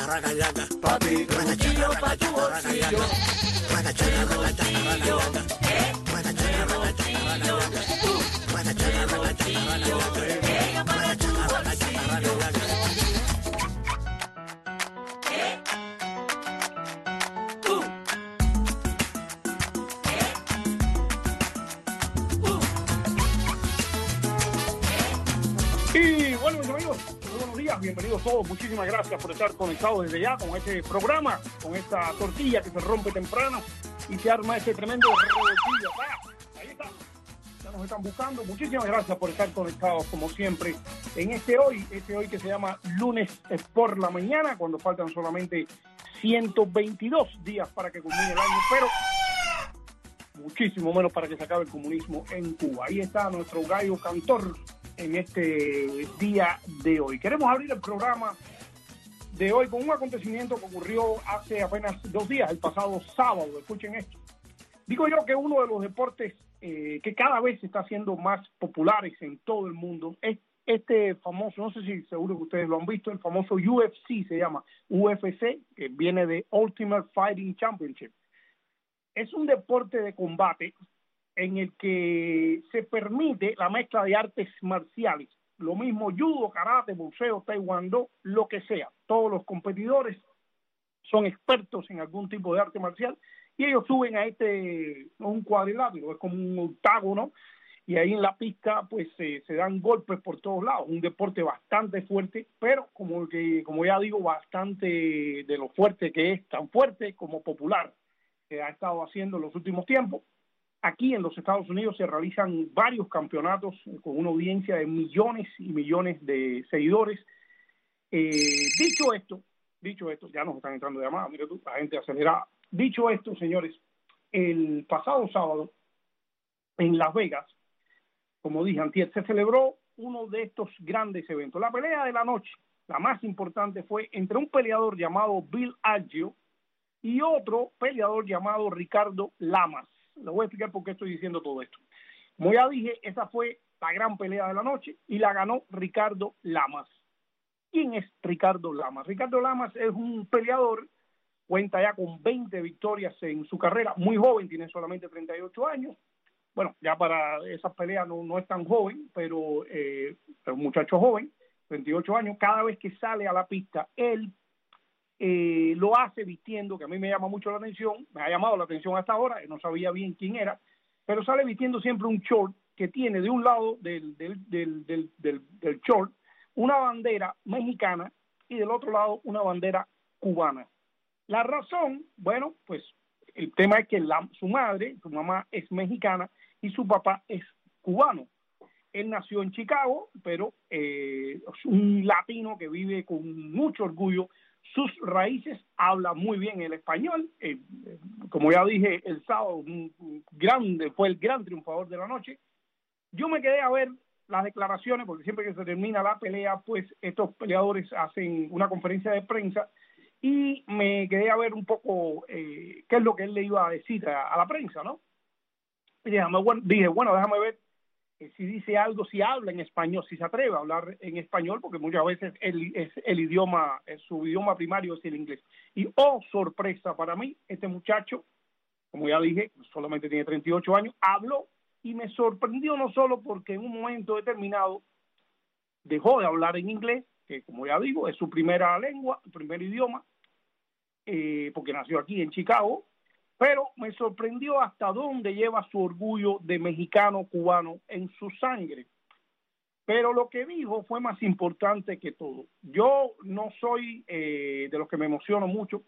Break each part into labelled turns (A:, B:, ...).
A: Papi, bolsillo pa' tu bolsillo.
B: Y bueno, mis amigos, muy buenos días, bienvenidos todos. Muchísimas gracias por estar conectados desde ya con este programa, con esta tortilla que se rompe temprano y se arma este tremendo revoltillo. Ahí está, ya nos están buscando. Muchísimas gracias por estar conectados como siempre en este hoy que se llama lunes por la mañana, cuando faltan solamente 122 días para que culmine el año, pero muchísimo menos para que se acabe el comunismo en Cuba. Ahí está nuestro gallo cantor en este día de hoy. Queremos abrir el programa de hoy con un acontecimiento que ocurrió hace apenas 2 días, el pasado sábado. Escuchen esto. Digo yo que uno de los deportes que cada vez se está haciendo más populares en todo el mundo es este famoso, no sé si seguro que ustedes lo han visto, el famoso UFC, se llama UFC, que viene de Ultimate Fighting Championship. Es un deporte de combate en el que se permite la mezcla de artes marciales, lo mismo judo, karate, boxeo, taekwondo, lo que sea. Todos los competidores son expertos en algún tipo de arte marcial y ellos suben a un cuadrilátero, es como un octágono, y ahí en la pista pues se dan golpes por todos lados. Un deporte bastante fuerte, pero como ya digo, bastante de lo fuerte que es, tan fuerte como popular, que ha estado haciendo en los últimos tiempos. Aquí en los Estados Unidos se realizan varios campeonatos con una audiencia de millones y millones de seguidores. Dicho esto, ya nos están entrando llamadas, mire tú, la gente acelerada. Dicho esto, señores, el pasado sábado en Las Vegas, como dije antier, se celebró uno de estos grandes eventos. La pelea de la noche, la más importante, fue entre un peleador llamado Bill Algeo y otro peleador llamado Ricardo Lamas. Les voy a explicar por qué estoy diciendo todo esto. Como ya dije, esa fue la gran pelea de la noche y la ganó Ricardo Lamas. ¿Quién es Ricardo Lamas? Ricardo Lamas es un peleador, cuenta ya con 20 victorias en su carrera, muy joven, tiene solamente 38 años. Bueno, ya para esas peleas no es tan joven, pero es un muchacho joven, 38 años. Cada vez que sale a la pista, él lo hace vistiendo, que a mí me llama mucho la atención, me ha llamado la atención hasta ahora, no sabía bien quién era, pero sale vistiendo siempre un short que tiene de un lado del short una bandera mexicana y del otro lado una bandera cubana. La razón, bueno, pues el tema es que su mamá es mexicana y su papá es cubano. Él nació en Chicago, pero es un latino que vive con mucho orgullo sus raíces, habla muy bien el español. Como ya dije el sábado, fue el gran triunfador de la noche. Yo me quedé a ver las declaraciones, porque siempre que se termina la pelea, pues estos peleadores hacen una conferencia de prensa, y me quedé a ver un poco qué es lo que él le iba a decir a la prensa, ¿no? Y dije, bueno, déjame ver si dice algo, si habla en español, si se atreve a hablar en español, porque muchas veces su idioma primario es el inglés. Y sorpresa para mí, este muchacho, como ya dije, solamente tiene 38 años, habló y me sorprendió no solo porque en un momento determinado dejó de hablar en inglés, que como ya digo, es su primera lengua, su primer idioma, porque nació aquí en Chicago, pero me sorprendió hasta dónde lleva su orgullo de mexicano cubano en su sangre. Pero lo que dijo fue más importante que todo. Yo no soy de los que me emociono mucho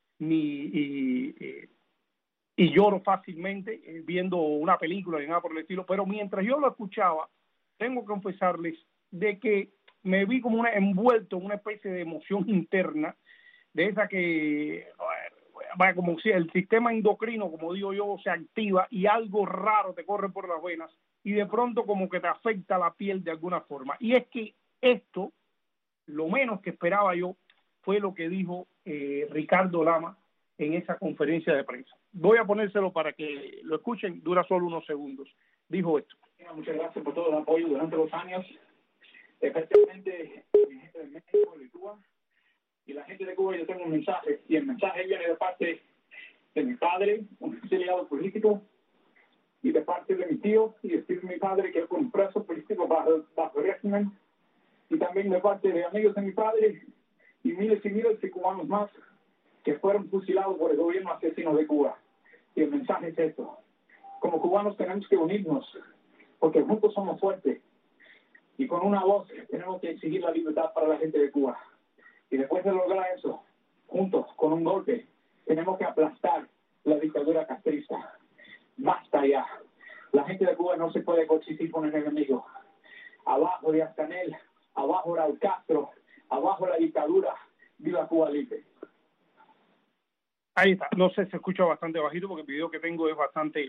B: y lloro fácilmente viendo una película ni nada por el estilo, pero mientras yo lo escuchaba, tengo que confesarles de que me vi como envuelto en una especie de emoción interna, de esa que como si el sistema endocrino, como digo yo, se activa y algo raro te corre por las venas y de pronto como que te afecta la piel de alguna forma. Y es que esto, lo menos que esperaba yo, fue lo que dijo Ricardo Lamas en esa conferencia de prensa. Voy a ponérselo para que lo escuchen, dura solo unos segundos. Dijo esto.
C: Muchas gracias por todo el apoyo durante los años, especialmente mi gente de México, de Cuba. Y la gente de Cuba, yo tengo un mensaje, y el mensaje viene de parte de mi padre, un exiliado político, y de parte de mi tío, y de mi padre, que es un preso político bajo el régimen, y también de parte de amigos de mi padre, y miles de cubanos más, que fueron fusilados por el gobierno asesino de Cuba. Y el mensaje es esto: como cubanos tenemos que unirnos, porque juntos somos fuertes, y con una voz tenemos que exigir la libertad para la gente de Cuba. Y después de lograr eso, juntos, con un golpe, tenemos que aplastar la dictadura castrista. Basta ya. La gente de Cuba no se puede coexistir con el enemigo. Abajo Díaz-Canel, abajo Raúl Castro, abajo la dictadura. Viva Cuba libre.
B: Ahí está. No sé, se escucha bastante bajito porque el video que tengo es bastante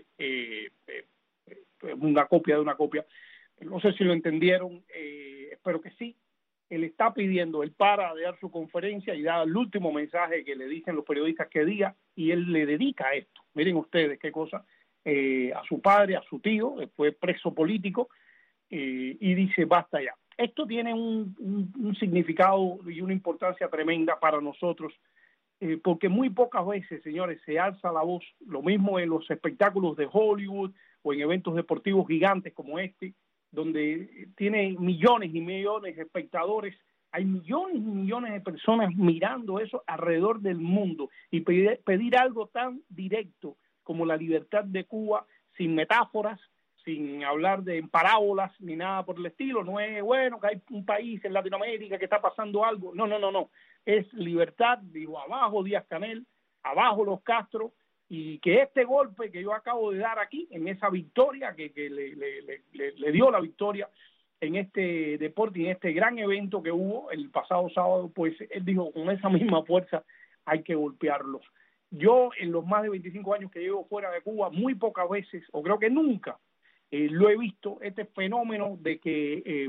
B: una copia de una copia. No sé si lo entendieron, espero que sí. Él está pidiendo, él para de dar su conferencia y da el último mensaje que le dicen los periodistas que diga, y él le dedica esto. Miren ustedes qué cosa, a su padre, a su tío, fue preso político, y dice basta ya. Esto tiene un significado y una importancia tremenda para nosotros, porque muy pocas veces, señores, se alza la voz, lo mismo en los espectáculos de Hollywood o en eventos deportivos gigantes como este, donde tiene millones y millones de espectadores, hay millones y millones de personas mirando eso alrededor del mundo, y pedir algo tan directo como la libertad de Cuba, sin metáforas, sin hablar de parábolas ni nada por el estilo. No es, bueno, que hay un país en Latinoamérica que está pasando algo. No. Es libertad, digo, abajo Díaz-Canel, abajo los Castro, y que este golpe que yo acabo de dar aquí, en esa victoria que le dio la victoria en este deporte y en este gran evento que hubo el pasado sábado, pues él dijo, con esa misma fuerza hay que golpearlos. Yo, en los más de 25 años que llevo fuera de Cuba, muy pocas veces, o creo que nunca, lo he visto, este fenómeno de que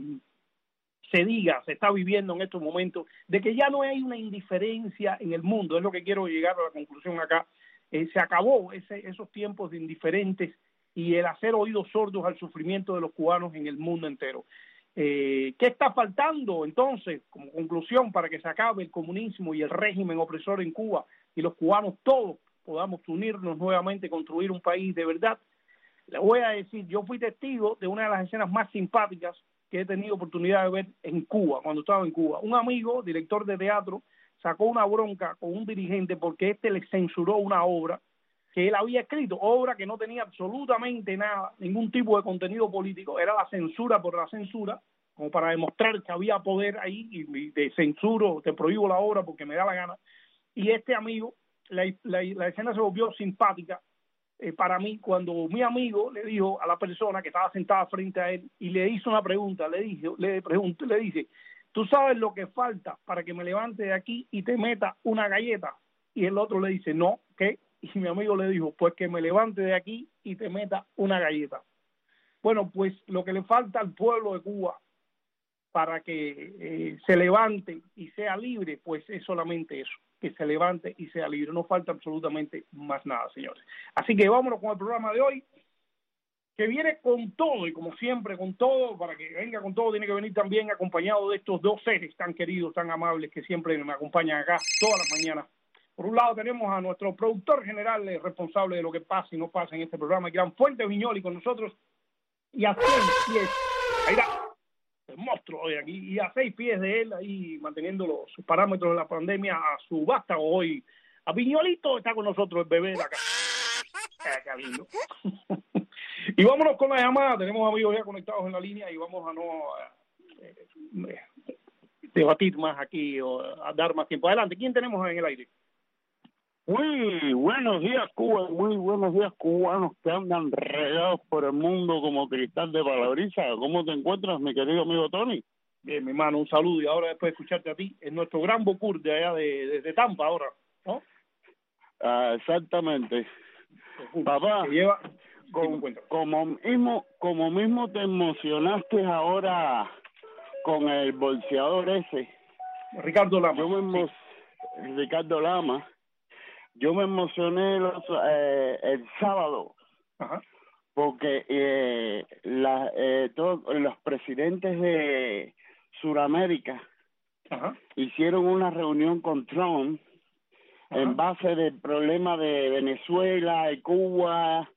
B: se está viviendo en estos momentos, de que ya no hay una indiferencia en el mundo. Es lo que quiero llegar a la conclusión acá. Se acabó esos tiempos de indiferentes y el hacer oídos sordos al sufrimiento de los cubanos en el mundo entero. ¿Qué está faltando entonces como conclusión para que se acabe el comunismo y el régimen opresor en Cuba y los cubanos todos podamos unirnos nuevamente, construir un país de verdad? Le voy a decir, yo fui testigo de una de las escenas más simpáticas que he tenido oportunidad de ver en Cuba, cuando estaba en Cuba. Un amigo, director de teatro, sacó una bronca con un dirigente porque este le censuró una obra que él había escrito, obra que no tenía absolutamente nada, ningún tipo de contenido político, era la censura por la censura, como para demostrar que había poder ahí, y te censuro, te prohíbo la obra porque me da la gana. Y este amigo, la escena se volvió simpática, para mí, cuando mi amigo le dijo a la persona que estaba sentada frente a él y le hizo una pregunta, le dice, ¿tú sabes lo que falta para que me levante de aquí y te meta una galleta? Y el otro le dice, no, ¿qué? Y mi amigo le dijo, pues que me levante de aquí y te meta una galleta. Bueno, pues lo que le falta al pueblo de Cuba para que se levante y sea libre, pues es solamente eso, que se levante y sea libre. No falta absolutamente más nada, señores. Así que vámonos con el programa de hoy, que viene con todo, y como siempre con todo. Para que venga con todo tiene que venir también acompañado de estos dos seres tan queridos, tan amables, que siempre me acompañan acá todas las mañanas. Por un lado tenemos a nuestro productor general, responsable de lo que pasa y no pasa en este programa, el gran Fuentes Viñoli, con nosotros, y a 6 pies, ahí está, el monstruo hoy aquí, y a 6 pies de él, ahí manteniendo los parámetros de la pandemia, a su vástago hoy, a Viñolito, está con nosotros el bebé de acá. Qué lindo. Y vámonos con la llamada. Tenemos amigos ya conectados en la línea y vamos a no debatir más aquí o a dar más tiempo. Adelante, ¿quién tenemos en el aire?
D: Muy buenos días, Cuba, muy buenos días, cubanos que andan regados por el mundo como cristal de palabriza. ¿Cómo te encuentras, mi querido amigo Tony?
B: Bien, mi hermano, un saludo. Y ahora, después de escucharte a ti, es nuestro gran Bocur de allá de Tampa ahora, ¿no?
D: Exactamente. Papá,
B: que lleva...
D: como mismo te emocionaste ahora con el bolseador ese.
B: Ricardo Lama.
D: Ricardo Lama. Yo me emocioné el sábado.
B: Ajá.
D: Porque todos los presidentes de Sudamérica,
B: ajá,
D: hicieron una reunión con Trump en base del problema de Venezuela y Cuba,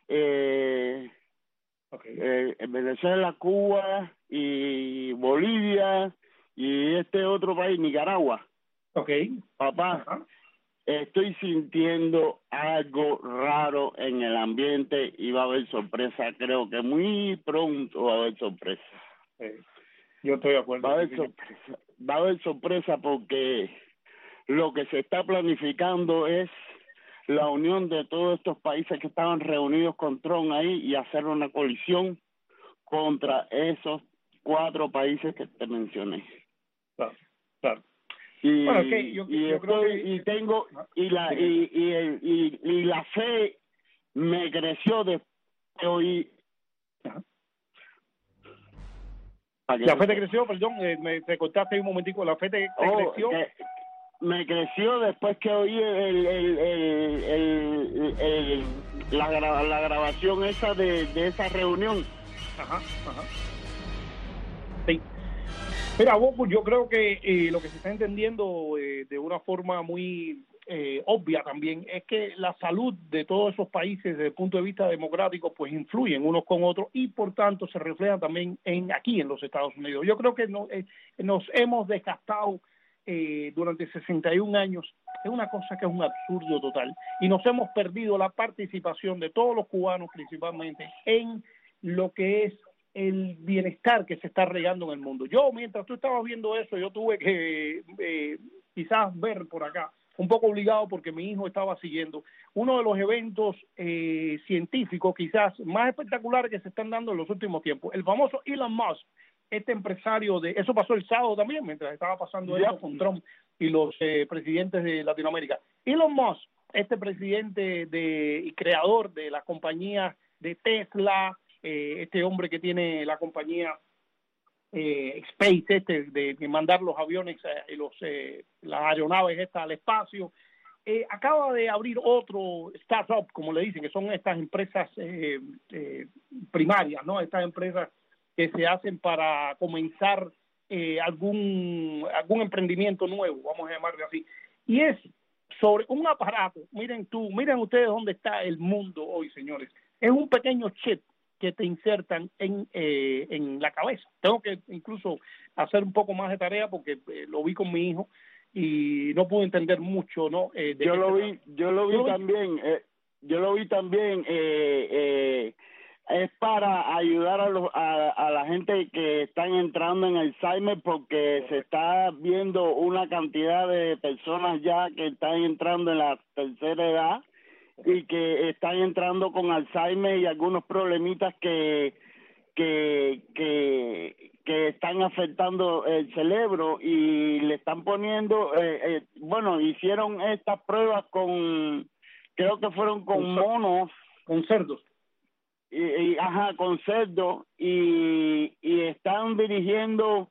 D: Venezuela, Cuba y Bolivia y este otro país, Nicaragua. Papá, estoy sintiendo algo raro en el ambiente y va a haber sorpresa. Creo que muy pronto va a haber sorpresa.
B: Yo estoy de acuerdo.
D: Va a haber sorpresa porque lo que se está planificando es la unión de todos estos países que estaban reunidos con Trump ahí y hacer una coalición contra esos 4 países que te mencioné.
B: Claro.
D: Y,
B: bueno, yo creo que...
D: y tengo y la fe me creció después de oír.
B: La fe te creció, perdón, te cortaste un momentico, la fe te creció.
D: Me creció después que oí la grabación esa de esa reunión.
B: Sí. Mira, Boku, yo creo que lo que se está entendiendo de una forma muy obvia también es que la salud de todos esos países desde el punto de vista democrático pues influyen unos con otros y por tanto se refleja también aquí en los Estados Unidos. Yo creo que nos hemos desgastado durante 61 años. Es una cosa que es un absurdo total y nos hemos perdido la participación de todos los cubanos principalmente en lo que es el bienestar que se está regando en el mundo. Yo, mientras tú estabas viendo eso, yo tuve que quizás ver por acá, un poco obligado porque mi hijo estaba siguiendo uno de los eventos científicos quizás más espectaculares que se están dando en los últimos tiempos. El famoso Elon Musk, este empresario eso pasó el sábado también, mientras estaba pasando eso con Trump y los presidentes de Latinoamérica. Elon Musk, este presidente y creador de la compañía de Tesla, este hombre que tiene la compañía Space, de mandar los aviones y las aeronaves estas al espacio, acaba de abrir otro startup, como le dicen, que son estas empresas primarias, ¿no? Estas empresas que se hacen para comenzar algún emprendimiento nuevo, vamos a llamarle así, y es sobre un aparato. Miren ustedes dónde está el mundo hoy, señores. Es un pequeño chip que te insertan en la cabeza. Tengo que incluso hacer un poco más de tarea porque lo vi con mi hijo y no pude entender mucho, ¿no?
D: Yo lo vi también. Es para ayudar a la gente que están entrando en Alzheimer porque se está viendo una cantidad de personas ya que están entrando en la tercera edad y que están entrando con Alzheimer y algunos problemitas que están afectando el cerebro y le están poniendo hicieron estas pruebas creo que fueron con monos,
B: con cerdos
D: con cerdos y están dirigiendo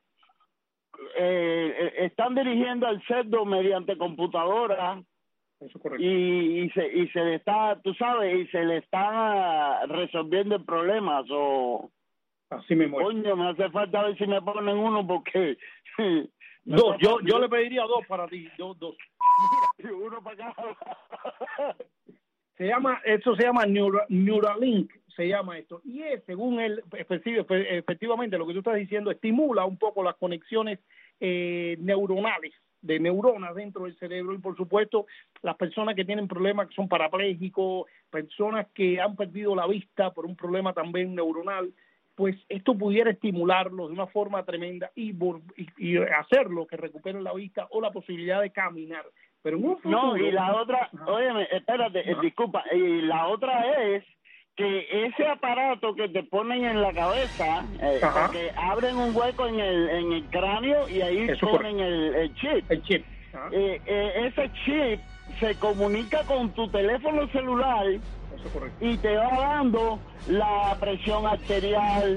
D: al cerdo mediante computadora.
B: Eso es correcto.
D: Y se le está, tú sabes, y se le está resolviendo el problema.
B: Así me muero.
D: Coño, me hace falta ver si me ponen uno porque...
B: Dos, yo le pediría 2 para ti, dos.
D: Mira, uno para acá.
B: Esto se llama Neuralink, se llama esto. Y según él, efectivamente, lo que tú estás diciendo, estimula un poco las conexiones neuronales, de neuronas dentro del cerebro y por supuesto las personas que tienen problemas que son parapléjicos, personas que han perdido la vista por un problema también neuronal, pues esto pudiera estimularlos de una forma tremenda y hacerlo que recuperen la vista o la posibilidad de caminar. Pero en un futuro,
D: no, y la otra, óyeme, espérate, disculpa, y la otra es que ese aparato que te ponen en la cabeza, porque abren un hueco en el cráneo y ahí ponen el chip.
B: El chip.
D: Ese chip se comunica con tu teléfono celular y te va dando la presión arterial,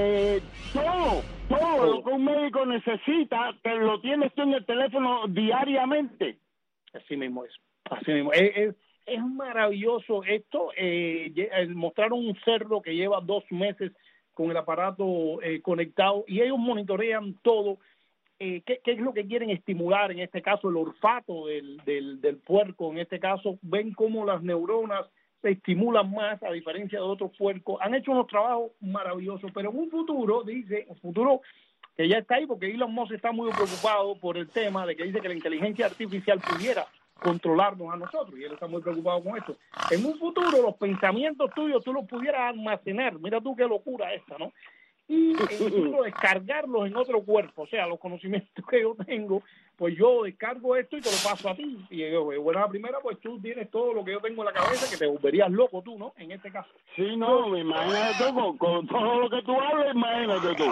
D: todo lo que un médico necesita, te lo tienes tú en el teléfono diariamente.
B: Así mismo es. Es maravilloso esto. Mostraron un cerdo que lleva 2 meses con el aparato conectado y ellos monitorean todo ¿qué es lo que quieren estimular? En este caso, el olfato del puerco. En este caso, ven cómo las neuronas se estimulan más a diferencia de otros puercos. Han hecho unos trabajos maravillosos, pero en un futuro, dice, un futuro que ya está ahí, porque Elon Musk está muy preocupado por el tema de que dice que la inteligencia artificial pudiera controlarnos a nosotros, y él está muy preocupado con esto. En un futuro, los pensamientos tuyos tú los pudieras almacenar. Mira tú qué locura esta, ¿no? Y incluso descargarlos en otro cuerpo, o sea, los conocimientos que yo tengo, pues yo descargo esto y te lo paso a ti. Y bueno, la primera, pues tú tienes todo lo que yo tengo en la cabeza, que te volverías loco tú, ¿no? En este caso.
D: Sí, no, imagínate tú, con todo lo que tú hablas, imagínate tú.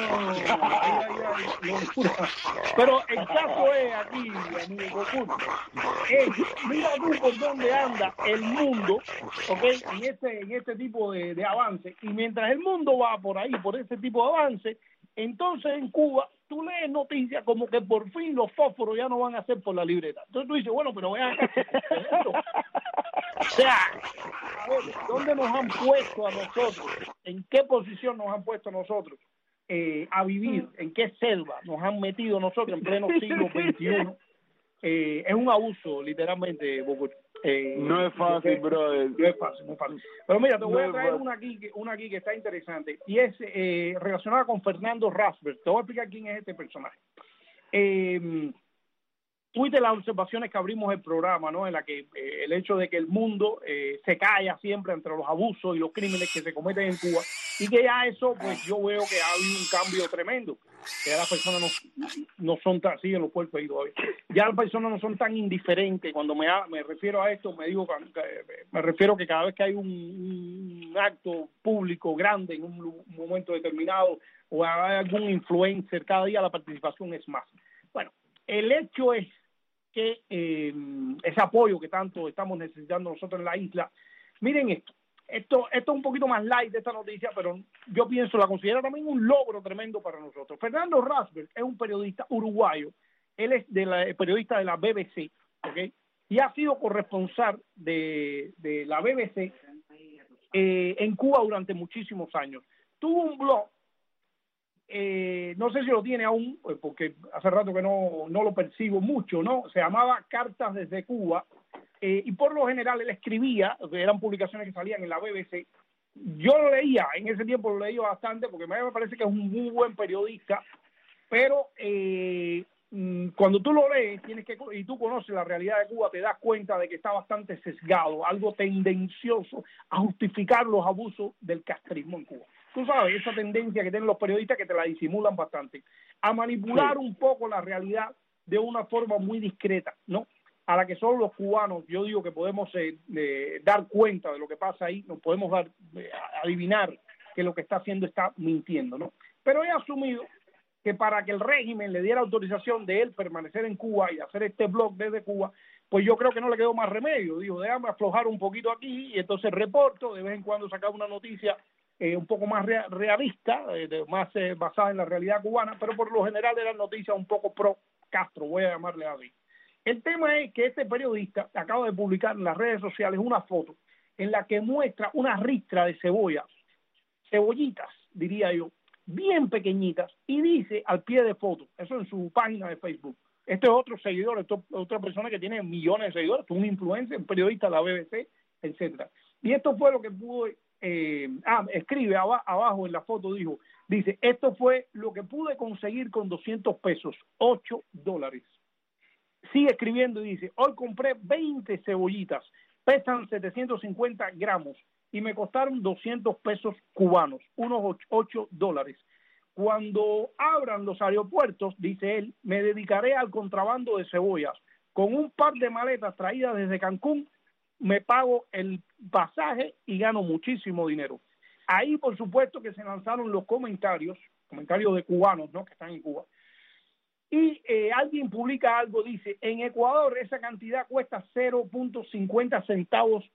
B: Locura. Pero el caso es aquí, amigo Goku, mira tú por dónde anda el mundo, ¿ok? En este tipo de avance. Y mientras el mundo va por ahí, por ese tipo de avance, entonces en Cuba tú lees noticias como que por fin los fósforos ya no van a ser por la libreta. Entonces tú dices, bueno, pero vean acá. O sea, a ver, ¿dónde nos han puesto a nosotros? ¿En qué posición nos han puesto a nosotros a vivir? ¿En qué selva nos han metido nosotros en pleno siglo XXI? Es un abuso, literalmente, Boco.
D: No es fácil, brother.
B: No es fácil, no es fácil. Pero mira, te voy a traer una aquí que está interesante, y es relacionada con Fernando Rasberg. Te voy a explicar quién es este personaje. Tuviste las observaciones que abrimos el programa, ¿no? En la que el hecho de que el mundo se calla siempre entre los abusos y los crímenes que se cometen en Cuba, y que ya eso, pues yo veo que ha habido un cambio tremendo, que ya las personas no son tan, siguen los cuerpos ahí todavía, ya las personas no son tan indiferentes. Cuando me refiero a esto, me refiero que cada vez que hay un acto público grande en un momento determinado, o hay algún influencer, cada día la participación es más. Bueno, el hecho es que ese apoyo que tanto estamos necesitando nosotros en la isla. Miren esto es un poquito más light de esta noticia, pero yo la considero también un logro tremendo para nosotros. Fernando Rasberg es un periodista uruguayo, él es periodista de la BBC, ¿ok? Y ha sido corresponsal de la BBC en Cuba durante muchísimos años. Tuvo un blog, no sé si lo tiene aún, porque hace rato que no lo percibo mucho, ¿no? Se llamaba Cartas desde Cuba, y por lo general él escribía, eran publicaciones que salían en la BBC. Yo lo leía, en ese tiempo lo leía bastante, porque me parece que es un muy buen periodista, pero cuando tú lo lees y tú conoces la realidad de Cuba, te das cuenta de que está bastante sesgado, algo tendencioso a justificar los abusos del castrismo en Cuba. Tú sabes, esa tendencia que tienen los periodistas, que te la disimulan bastante, a manipular un poco la realidad de una forma muy discreta, ¿no? A la que solo los cubanos, yo digo que podemos dar cuenta de lo que pasa ahí, nos podemos adivinar que lo que está haciendo está mintiendo, ¿no? Pero he asumido que para que el régimen le diera autorización de él permanecer en Cuba y hacer este blog desde Cuba, pues yo creo que no le quedó más remedio. Dijo, déjame aflojar un poquito aquí, y entonces reporto, de vez en cuando sacar una noticia un poco más realista, más basada en la realidad cubana, pero por lo general eran noticias un poco pro Castro, voy a llamarle así. El tema es que este periodista acaba de publicar en las redes sociales una foto en la que muestra una ristra de cebollitas, diría yo, bien pequeñitas, y dice al pie de foto, eso en su página de Facebook, este es otro seguidor, otra persona que tiene millones de seguidores, un influencer, un periodista de la BBC, etcétera. Y esto fue lo que pudo, escribe abajo en la foto, dice, esto fue lo que pude conseguir con 200 pesos, $8. Sigue escribiendo y dice, hoy compré 20 cebollitas, pesan 750 gramos y me costaron 200 pesos cubanos, unos $8. Cuando abran los aeropuertos, dice él, me dedicaré al contrabando de cebollas. Con un par de maletas traídas desde Cancún, me pago el pasaje y gano muchísimo dinero. Ahí, por supuesto, que se lanzaron los comentarios de cubanos, ¿no?, que están en Cuba. Y alguien publica algo, dice, en Ecuador esa cantidad cuesta 0.50 centavos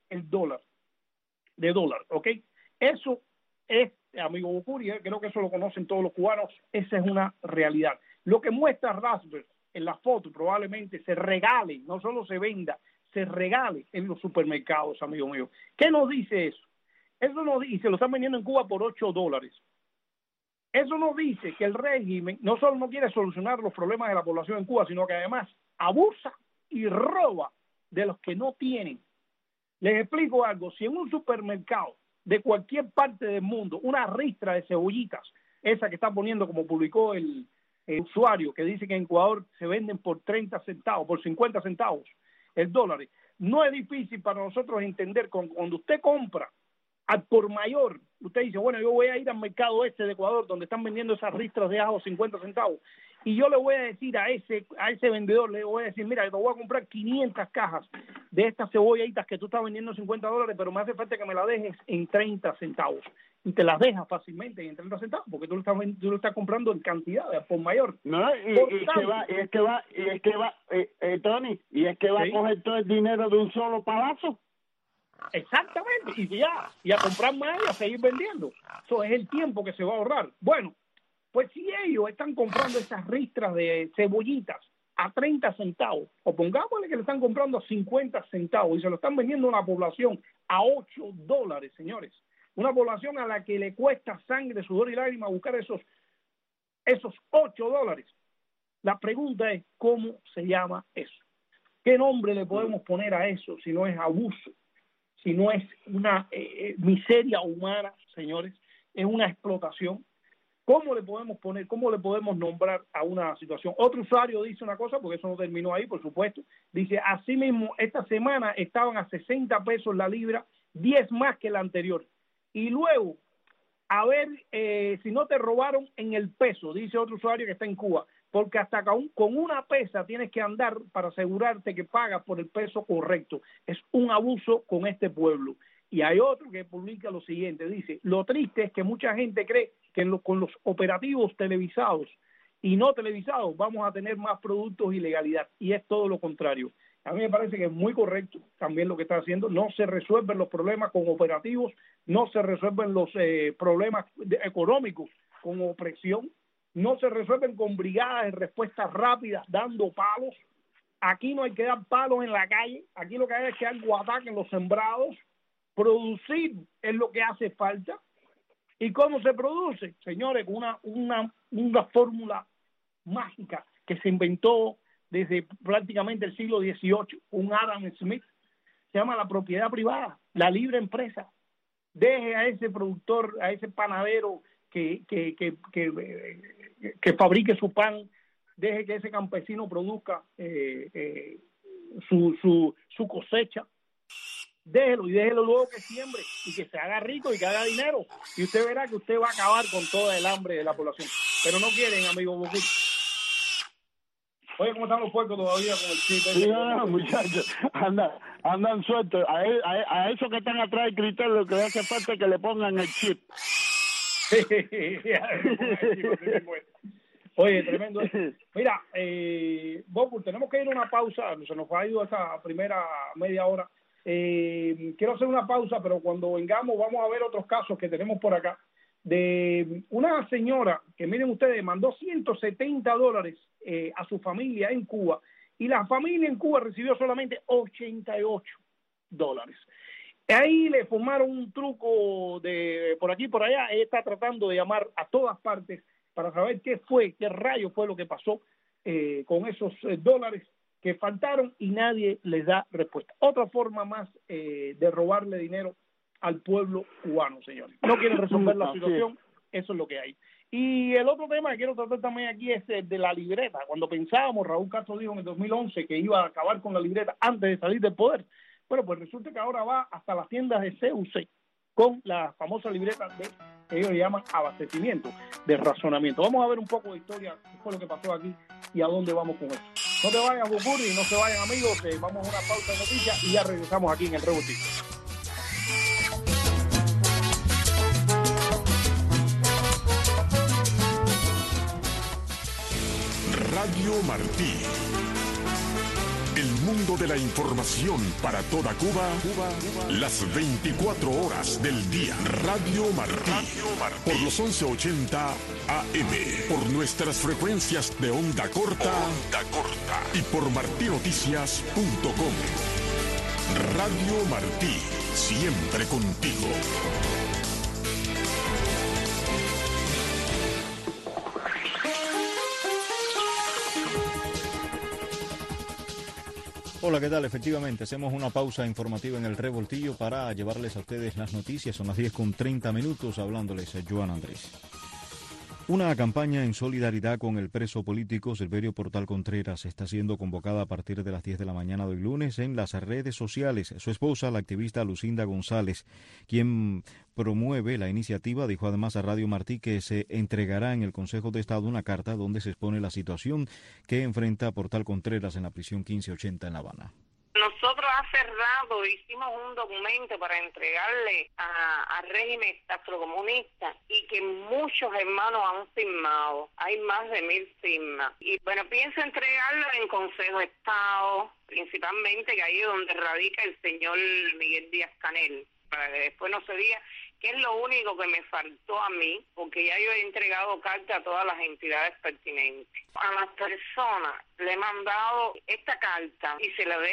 B: de dólar, ¿ok? Eso es, amigo Bocuri, creo que eso lo conocen todos los cubanos, esa es una realidad. Lo que muestra Rasberg en la foto probablemente se regale, no solo se venda, se regale en los supermercados, amigo mío. ¿Qué nos dice eso? Eso nos dice, lo están vendiendo en Cuba por $8. Eso nos dice que el régimen no solo no quiere solucionar los problemas de la población en Cuba, sino que además abusa y roba de los que no tienen. Les explico algo. Si en un supermercado de cualquier parte del mundo, una ristra de cebollitas, esa que está poniendo como publicó el usuario, que dice que en Ecuador se venden por 30 centavos, por 50 centavos el dólar, no es difícil para nosotros entender cuando usted compra al por mayor, usted dice, bueno, yo voy a ir al mercado este de Ecuador donde están vendiendo esas ristras de ajo 50 centavos y yo le voy a decir a ese vendedor, le voy a decir, mira, yo te voy a comprar 500 cajas de estas cebollitas que tú estás vendiendo $50, pero me hace falta que me las dejes en 30 centavos. Y te las dejas fácilmente en 30 centavos porque tú lo estás comprando en cantidad, por mayor.
D: No, Tony, va a coger todo el dinero de un solo palazo.
B: Exactamente, y a comprar más y a seguir vendiendo. Eso es el tiempo que se va a ahorrar. Bueno, pues si ellos están comprando esas ristras de cebollitas a 30 centavos, o pongámosle que le están comprando a 50 centavos y se lo están vendiendo a una población a $8, señores. Una población a la que le cuesta sangre, sudor y lágrimas buscar esos $8. La pregunta es, ¿cómo se llama eso? ¿Qué nombre le podemos poner a eso si no es abuso? Si no es una miseria humana, señores, es una explotación. ¿Cómo le podemos poner, cómo le podemos nombrar a una situación? Otro usuario dice una cosa, porque eso no terminó ahí, por supuesto. Dice, así mismo, esta semana estaban a 60 pesos la libra, 10 más que la anterior. Y luego, a ver si no te robaron en el peso, dice otro usuario que está en Cuba, porque hasta con una pesa tienes que andar para asegurarte que pagas por el peso correcto. Es un abuso con este pueblo. Y hay otro que publica lo siguiente, dice, lo triste es que mucha gente cree que con los operativos televisados y no televisados vamos a tener más productos y legalidad, y es todo lo contrario. A mí me parece que es muy correcto también lo que está haciendo. No se resuelven los problemas con operativos, no se resuelven los problemas económicos con opresión, no se resuelven con brigadas de respuestas rápidas dando palos. Aquí no hay que dar palos en la calle, aquí lo que hay es que dar guataca en los sembrados. Producir es lo que hace falta. ¿Y cómo se produce? Señores, una fórmula mágica que se inventó desde prácticamente el siglo XVIII, un Adam Smith, se llama la propiedad privada, la libre empresa. Deje a ese productor, a ese panadero que fabrique su pan, deje que ese campesino produzca su cosecha. Déjelo y déjelo luego que siembre y que se haga rico y que haga dinero, y usted verá que usted va a acabar con toda el hambre de la población. Pero no quieren, amigo Bocuto. Oye, ¿cómo están los puercos todavía con el chip?
D: Sí, no, muchachos, andan sueltos. A eso que están atrás del cristal lo que le hace falta es que le pongan el chip.
B: Oye, tremendo. Mira, Bocu, tenemos que ir a una pausa. Se nos ha ido esa primera media hora. Quiero hacer una pausa, pero cuando vengamos vamos a ver otros casos que tenemos por acá de una señora que, miren ustedes, mandó $170 a su familia en Cuba, y la familia en Cuba recibió solamente $88. Ahí le formaron un truco de por aquí y por allá. Ella está tratando de llamar a todas partes para saber qué rayos fue lo que pasó con esos dólares que faltaron, y nadie les da respuesta. Otra forma más de robarle dinero al pueblo cubano, señores. No quieren resolver la situación, eso es lo que hay. Y el otro tema que quiero tratar también aquí es el de la libreta. Cuando pensábamos, Raúl Castro dijo en el 2011 que iba a acabar con la libreta antes de salir del poder. Bueno, pues resulta que ahora va hasta las tiendas de CUC con la famosa libreta que ellos llaman abastecimiento, de razonamiento. Vamos a ver un poco de historia, qué fue lo que pasó aquí y a dónde vamos con eso. No te vayan, Bucurri, no se vayan, amigos. Vamos a una pausa de noticias y ya regresamos aquí en el Rebotico.
E: Radio Martí. El mundo de la información para toda Cuba, las 24 horas del día. Radio Martí. Por los 1180 AM. Por nuestras frecuencias de onda corta. Y por martinoticias.com. Radio Martí. Siempre contigo.
F: Hola, ¿qué tal? Efectivamente, hacemos una pausa informativa en el Revoltillo para llevarles a ustedes las noticias. Son las 10:30, hablándoles a Joan Andrés. Una campaña en solidaridad con el preso político Silverio Portal Contreras está siendo convocada a partir de las 10 de la mañana de hoy lunes en las redes sociales. Su esposa, la activista Lucinda González, quien promueve la iniciativa, dijo además a Radio Martí que se entregará en el Consejo de Estado una carta donde se expone la situación que enfrenta Portal Contreras en la prisión 1580 en La Habana.
G: Nosotros hace rato hicimos un documento para entregarle al régimen castrocomunista y que muchos hermanos han firmado. Hay más de 1,000 firmas. Y bueno, pienso entregarlo en Consejo de Estado, principalmente que ahí es donde radica el señor Miguel Díaz-Canel, para que después no se diga que es lo único que me faltó a mí, porque ya yo he entregado carta a todas las entidades pertinentes. A las personas le he mandado esta carta y se la dé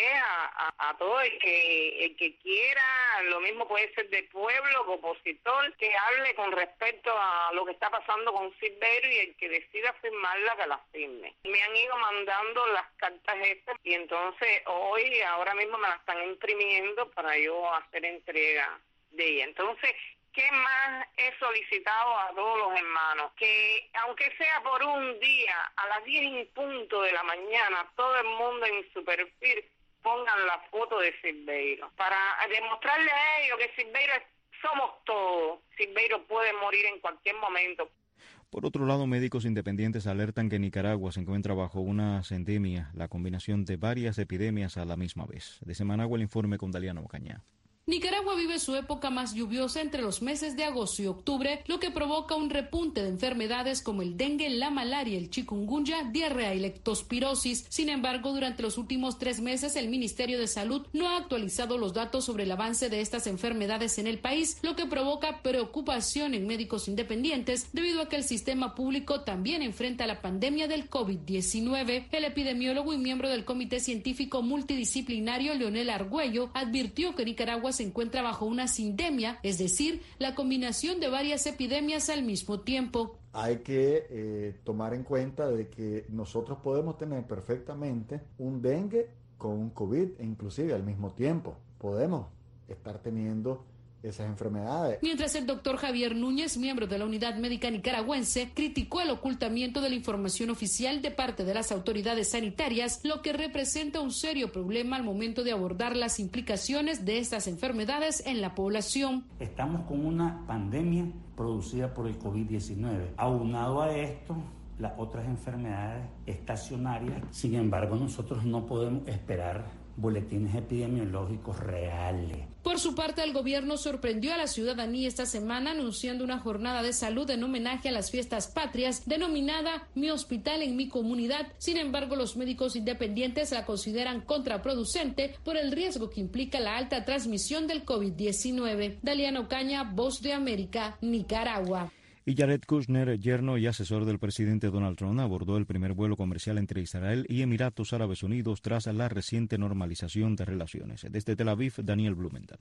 G: a todo el que quiera, lo mismo puede ser de pueblo, opositor, que hable con respecto a lo que está pasando con Silverio, y el que decida firmarla, que la firme. Me han ido mandando las cartas estas y entonces ahora mismo me las están imprimiendo para yo hacer entrega de ella. Entonces, ¿qué más he solicitado a todos los hermanos? Que aunque sea por un día, a las 10:00 de la mañana, todo el mundo en su perfil pongan la foto de Silverio, para demostrarle a ellos que Silverio somos todos. Silverio puede morir en cualquier momento.
F: Por otro lado, médicos independientes alertan que Nicaragua se encuentra bajo una endemia, la combinación de varias epidemias a la misma vez. De Managua, el informe con Daliano Ocaña.
H: Nicaragua vive su época más lluviosa entre los meses de agosto y octubre, lo que provoca un repunte de enfermedades como el dengue, la malaria, el chikungunya, diarrea y leptospirosis. Sin embargo, durante los últimos 3 meses, el Ministerio de Salud no ha actualizado los datos sobre el avance de estas enfermedades en el país, lo que provoca preocupación en médicos independientes debido a que el sistema público también enfrenta la pandemia del COVID-19. El epidemiólogo y miembro del Comité Científico Multidisciplinario, Leonel Argüello, advirtió que Nicaragua se encuentra bajo una sindemia, es decir, la combinación de varias epidemias al mismo tiempo.
I: Hay que tomar en cuenta de que nosotros podemos tener perfectamente un dengue con un COVID, e inclusive al mismo tiempo. Podemos estar teniendo esas enfermedades.
H: Mientras el doctor Javier Núñez, miembro de la Unidad Médica Nicaragüense, criticó el ocultamiento de la información oficial de parte de las autoridades sanitarias, lo que representa un serio problema al momento de abordar las implicaciones de estas enfermedades en la población.
J: Estamos con una pandemia producida por el COVID-19. Aunado a esto, las otras enfermedades estacionarias. Sin embargo, nosotros no podemos esperar boletines epidemiológicos reales.
H: Por su parte, el gobierno sorprendió a la ciudadanía esta semana anunciando una jornada de salud en homenaje a las fiestas patrias denominada Mi Hospital en Mi Comunidad. Sin embargo, los médicos independientes la consideran contraproducente por el riesgo que implica la alta transmisión del COVID-19. Daliano Ocaña, Voz de América, Nicaragua.
F: Y Jared Kushner, yerno y asesor del presidente Donald Trump, abordó el primer vuelo comercial entre Israel y Emiratos Árabes Unidos tras la reciente normalización de relaciones. Desde Tel Aviv, Daniel Blumenthal.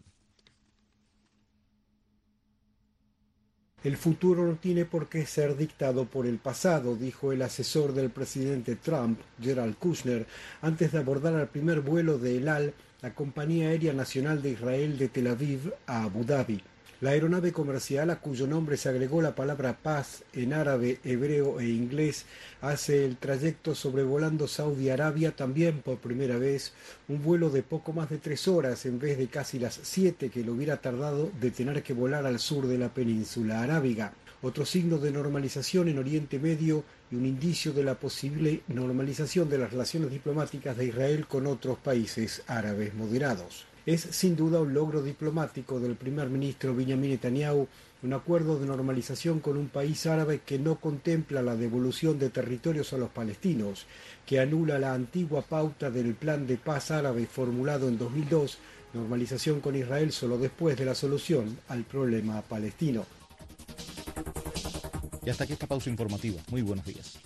K: El futuro no tiene por qué ser dictado por el pasado, dijo el asesor del presidente Trump, Jared Kushner, antes de abordar el primer vuelo de El Al, la compañía aérea nacional de Israel de Tel Aviv a Abu Dhabi. La aeronave comercial, a cuyo nombre se agregó la palabra paz en árabe, hebreo e inglés, hace el trayecto sobrevolando Saudi Arabia también por primera vez, un vuelo de poco más de 3 horas en vez de casi las 7 que le hubiera tardado de tener que volar al sur de la península arábiga. Otro signo de normalización en Oriente Medio y un indicio de la posible normalización de las relaciones diplomáticas de Israel con otros países árabes moderados. Es sin duda un logro diplomático del primer ministro Benjamin Netanyahu, un acuerdo de normalización con un país árabe que no contempla la devolución de territorios a los palestinos, que anula la antigua pauta del plan de paz árabe formulado en 2002, normalización con Israel solo después de la solución al problema palestino.
F: Y hasta aquí esta pausa informativa. Muy buenos días.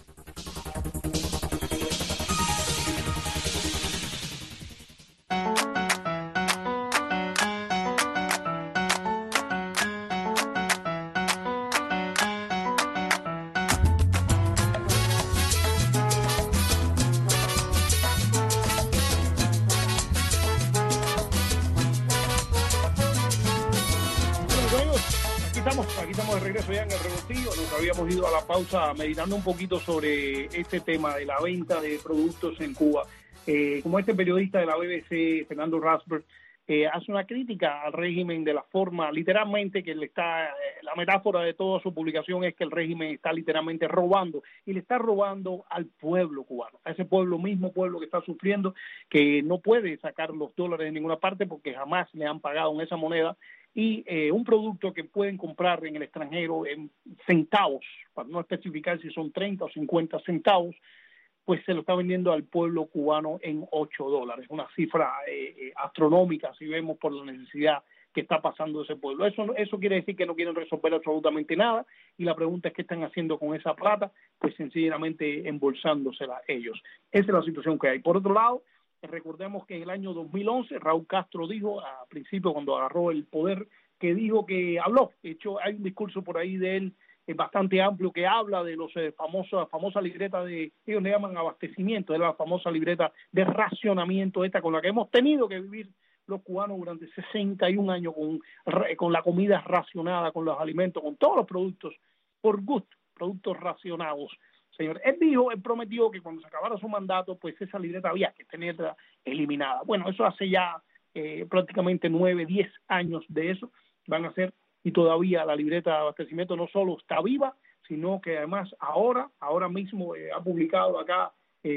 B: aquí estamos de regreso ya en el Revoltillo. Nos habíamos ido a la pausa meditando un poquito sobre este tema de la venta de productos en Cuba. Como este periodista de la BBC, Fernando Rasberg, hace una crítica al régimen de la forma, literalmente, que le está, la metáfora de toda su publicación es que el régimen está literalmente robando, y le está robando al pueblo cubano, a ese mismo pueblo que está sufriendo, que no puede sacar los dólares de ninguna parte porque jamás le han pagado en esa moneda, y un producto que pueden comprar en el extranjero en centavos, para no especificar si son 30 o 50 centavos, pues se lo está vendiendo al pueblo cubano en $8, una cifra astronómica si vemos por la necesidad que está pasando ese pueblo. Eso quiere decir que no quieren resolver absolutamente nada, y la pregunta es qué están haciendo con esa plata, pues sencillamente embolsándosela ellos. Esa es la situación que hay. Por otro lado, recordemos que en el año 2011 Raúl Castro dijo, a principio cuando agarró el poder, que dijo que habló, de hecho hay un discurso por ahí de él bastante amplio que habla de los famosa libreta de, ellos le llaman abastecimiento, de la famosa libreta de racionamiento esta con la que hemos tenido que vivir los cubanos durante 61 años con la comida racionada, con los alimentos, con todos los productos por gusto, productos racionados. Señor, él prometió que cuando se acabara su mandato, pues esa libreta había que tenerla eliminada. Bueno, eso hace ya prácticamente 9, 10 años de eso, van a ser, y todavía la libreta de abastecimiento no solo está viva, sino que además ahora mismo ha publicado acá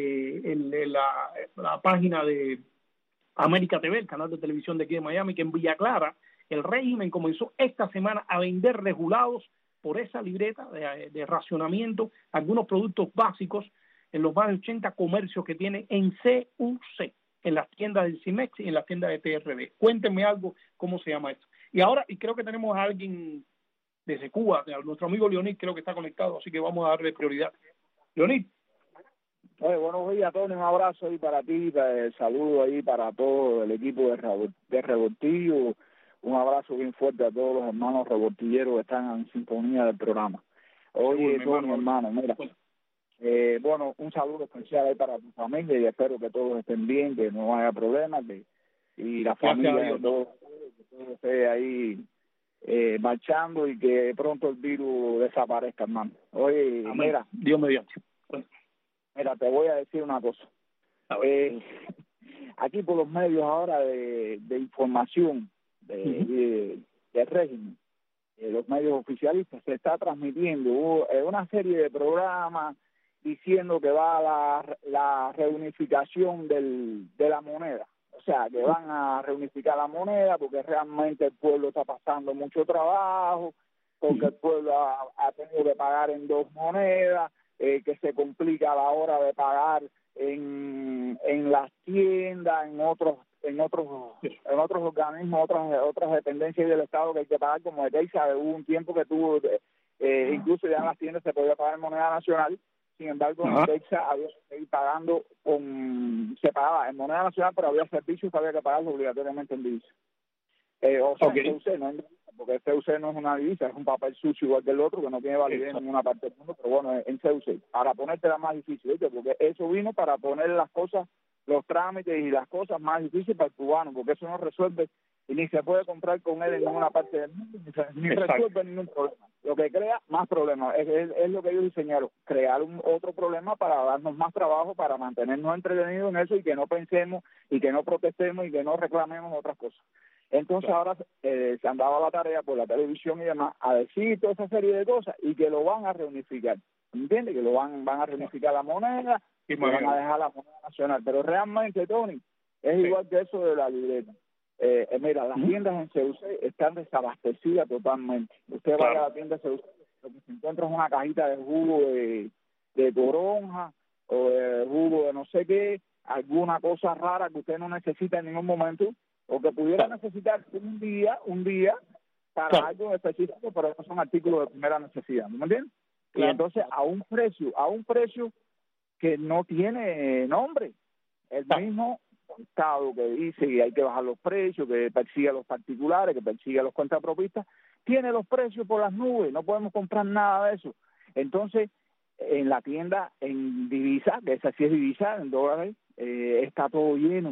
B: en la página de América TV, el canal de televisión de aquí de Miami, que en Villa Clara el régimen comenzó esta semana a vender regulados por esa libreta de racionamiento algunos productos básicos en los más de 80 comercios que tiene en CUC, en las tiendas del CIMEX y en las tiendas de TRB. Cuéntenme algo, ¿cómo se llama esto? Y ahora, y creo que tenemos a alguien desde Cuba, nuestro amigo Leonid creo que está conectado, así que vamos a darle prioridad. Leonid.
L: Buenos días, Tony, un abrazo ahí para ti, saludo ahí para todo el equipo de Revoltillo, un abrazo bien fuerte a todos los hermanos revoltilleros que están en sintonía del programa. Oye, Tony, hermano, mira, bueno, un saludo especial ahí para tu familia y espero que todos estén bien, que no haya problemas, y la familia de todos, que todo esté ahí marchando y que pronto el virus desaparezca, hermano. Oye, amén. Mira,
B: Dios mediante.
L: Mira, te voy a decir una cosa. Aquí por los medios ahora de información del régimen, los medios oficialistas, se está transmitiendo una serie de programas diciendo que va la reunificación de la moneda. O sea, que van a reunificar la moneda porque realmente el pueblo está pasando mucho trabajo, porque el pueblo ha tenido que pagar en dos monedas, que se complica a la hora de pagar en las tiendas, en otros organismos, otras dependencias del Estado que hay que pagar, como de Texas. Hubo un tiempo que tuvo, incluso ya en las tiendas se podía pagar en moneda nacional. Sin embargo, en Texas había que seguir pagando se pagaba en moneda nacional, pero había servicios que había que pagarlo obligatoriamente en divisa. En CUC, no en divisa, porque el CUC no es una divisa, es un papel sucio igual que el otro, que no tiene validez en ninguna parte del mundo, pero bueno, en CUC. Para ponértela más difícil, ¿viste? Porque eso vino para poner las cosas, los trámites y las cosas más difíciles para el cubano, porque eso no resuelve y ni se puede comprar con él en ninguna parte del mundo, ni resuelve ningún problema. Lo que crea más problemas, es lo que ellos diseñaron, crear otro problema para darnos más trabajo, para mantenernos entretenidos en eso y que no pensemos y que no protestemos y que no reclamemos otras cosas. Entonces ahora se han dado la tarea por la televisión y demás a decir toda esa serie de cosas y que lo van a reunificar, ¿entiendes? Que lo van a reunificar la moneda y van a dejar la moneda nacional, pero realmente, Tony, es igual que eso de la libreta. Mira, las tiendas en CUC están desabastecidas totalmente. Usted va a la tienda de CUC, lo que se encuentra es una cajita de jugo de toronja o de jugo de no sé qué, alguna cosa rara que usted no necesita en ningún momento o que pudiera necesitar un día para algo específico, pero esos son artículos de primera necesidad, ¿me entiendes? Y entonces a un precio que no tiene nombre. El mismo Estado que dice que hay que bajar los precios, que persigue a los particulares, que persigue a los cuentapropistas, tiene los precios por las nubes, no podemos comprar nada de eso. Entonces, en la tienda en divisa, que esa sí es divisa, en dólares, está todo lleno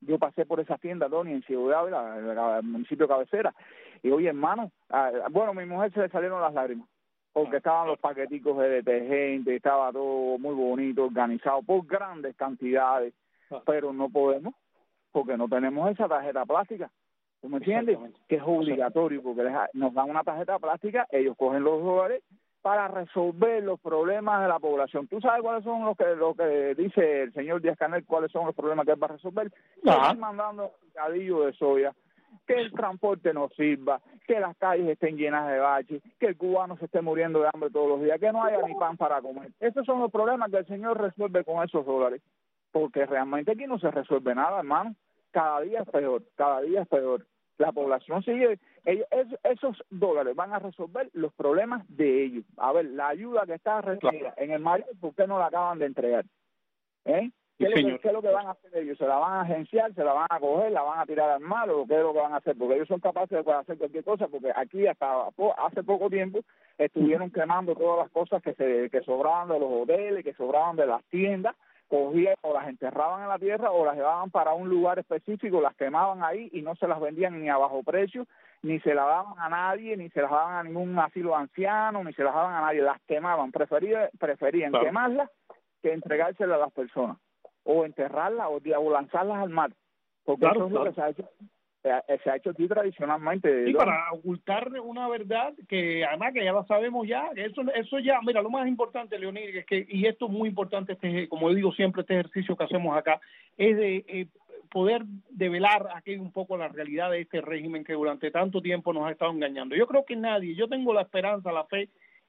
L: Yo pasé por esas tiendas, Tony, en Ciudad Ávila, el municipio cabecera, y oye, hermano, bueno, a mi mujer se le salieron las lágrimas, porque estaban los paqueticos de detergente, estaba todo muy bonito, organizado por grandes cantidades, pero no podemos, porque no tenemos esa tarjeta plástica. ¿Tú me entiendes? Que es obligatorio, porque nos dan una tarjeta plástica, ellos cogen los dólares para resolver los problemas de la población. ¿Tú sabes cuáles son lo que dice el señor Díaz-Canel, cuáles son los problemas que él va a resolver? Están mandando picadillo de soya, que el transporte no sirva, que las calles estén llenas de baches, que el cubano se esté muriendo de hambre todos los días, que no haya ni pan para comer. Esos son los problemas que el señor resuelve con esos dólares, porque realmente aquí no se resuelve nada, hermano. Cada día es peor, cada día es peor. La población sigue, esos dólares van a resolver los problemas de ellos. A ver, la ayuda que está recibida en el mar, ¿por qué no la acaban de entregar? ¿Qué es lo que van a hacer ellos? ¿Se la van a agenciar, se la van a coger, la van a tirar al mar o qué es lo que van a hacer? Porque ellos son capaces de hacer cualquier cosa, porque aquí hasta hace poco tiempo estuvieron quemando todas las cosas que sobraban de los hoteles, que sobraban de las tiendas, cogían o las enterraban en la tierra o las llevaban para un lugar específico, las quemaban ahí y no se las vendían ni a bajo precio, ni se las daban a nadie, ni se las daban a ningún asilo de ancianos, ni se las daban a nadie, las quemaban, preferían quemarlas que entregárselas a las personas, o enterrarlas o lanzarlas al mar, porque eso es lo que se ha hecho aquí tradicionalmente.
B: Y para ocultar una verdad que además que ya la sabemos ya, que eso ya, mira, lo más importante, Leonid, es que, y esto es muy importante, como yo digo siempre, este ejercicio que hacemos acá, es de poder develar aquí un poco la realidad de este régimen que durante tanto tiempo nos ha estado engañando. Yo creo que nadie, yo tengo la esperanza, la fe,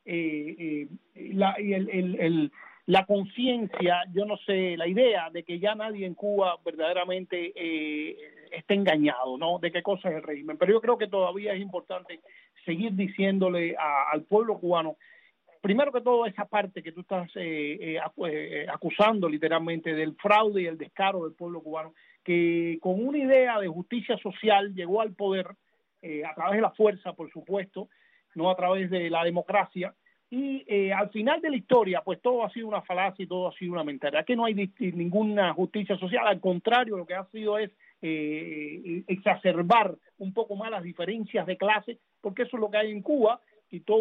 B: la conciencia, yo no sé, la idea de que ya nadie en Cuba verdaderamente esté engañado, ¿no? De qué cosa es el régimen. Pero yo creo que todavía es importante seguir diciéndole al pueblo cubano, primero que todo, esa parte que tú estás acusando literalmente del fraude y el descaro del pueblo cubano, que con una idea de justicia social llegó al poder a través de la fuerza, por supuesto, no a través de la democracia. Y al final de la historia, pues todo ha sido una falacia y todo ha sido una mentira. Aquí no hay ninguna justicia social, al contrario, lo que ha sido es exacerbar un poco más las diferencias de clase, porque eso es lo que hay en Cuba, y todo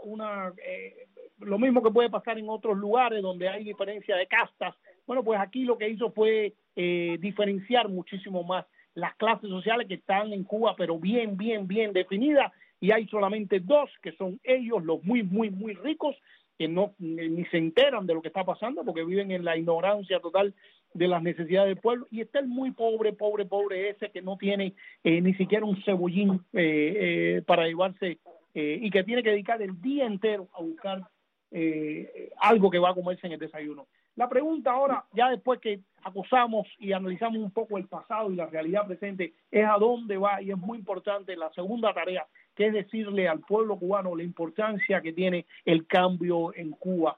B: lo mismo que puede pasar en otros lugares donde hay diferencia de castas. Bueno, pues aquí lo que hizo fue diferenciar muchísimo más las clases sociales que están en Cuba, pero bien definidas, y hay solamente dos, que son ellos, los muy ricos, que no ni se enteran de lo que está pasando porque viven en la ignorancia total de las necesidades del pueblo, y está el muy pobre ese que no tiene ni siquiera un cebollín para llevarse y que tiene que dedicar el día entero a buscar algo que va a comerse en el desayuno. La pregunta ahora, ya después que acusamos y analizamos un poco el pasado y la realidad presente, es a dónde va, y es muy importante la segunda tarea, que es decirle al pueblo cubano la importancia que tiene el cambio en Cuba.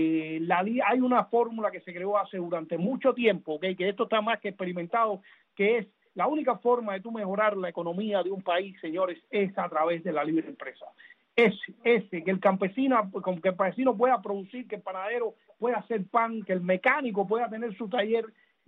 B: Hay una fórmula que se creó hace durante mucho tiempo, ¿okay? Que esto está más que experimentado, que es la única forma de tú mejorar la economía de un país, señores, es a través de la libre empresa. Que el campesino pueda producir, que el panadero pueda hacer pan, que el mecánico pueda tener su taller